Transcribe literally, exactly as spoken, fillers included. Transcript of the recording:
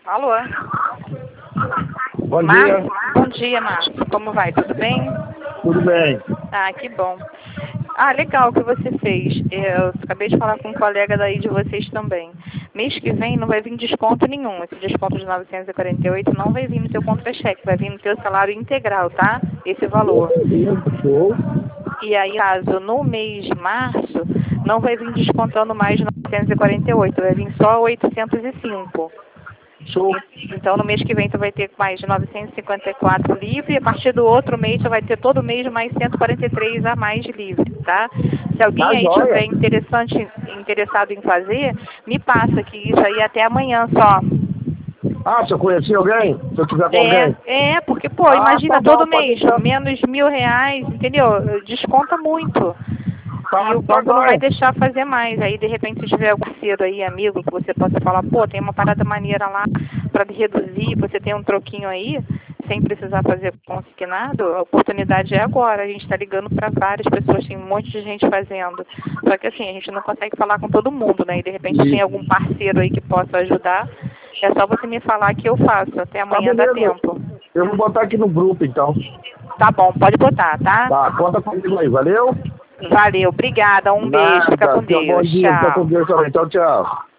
Alô? Bom Márcio? dia. Bom dia, Márcio. Como vai? Tudo bem? Tudo bem. Ah, que bom. Ah, legal o que você fez. Eu acabei de falar com um colega daí de vocês também. Mês que vem não vai vir desconto nenhum. Esse desconto de novecentos e quarenta e oito não vai vir no seu contra-cheque, vai vir no seu salário integral, tá? Esse valor. Show. E aí, caso no mês de março, não vai vir descontando mais novecentos e quarenta e oito, vai vir só oitocentos e cinco. Show. Então, no mês que vem, tu vai ter mais de novecentos e cinquenta e quatro livre, e a partir do outro mês, tu vai ter todo mês mais cento e quarenta e três a mais livre, tá? Se alguém Tá aí joia. tiver interessante, interessado em fazer, me passa, que isso aí é até amanhã só. Ah, se eu conheci alguém? Se eu tiver com alguém? É, é, porque, pô, Ah, tá imagina, bom, todo pode mês, deixar. menos mil reais, entendeu? Desconta muito. E Tá, o tá banco não vai joia. deixar fazer mais. Aí, de repente, se tiver algum parceiro aí, amigo, que você possa falar, pô, tem uma parada maneira lá para reduzir, você tem um troquinho aí, sem precisar fazer consignado, a oportunidade é agora. A gente está ligando para várias pessoas, tem um monte de gente fazendo. Só que assim, a gente não consegue falar com todo mundo, né? E de repente tem algum parceiro aí que possa ajudar. É só você me falar que eu faço. Até Tá amanhã dá beleza. tempo. Eu vou botar aqui no grupo, então. Tá bom, pode botar, tá? Tá, conta comigo aí, valeu? Valeu, obrigada, um beijo, fica Nada. com Tenha um bom Deus, dia. Fica com tchau. Deus também. Tchau, tchau.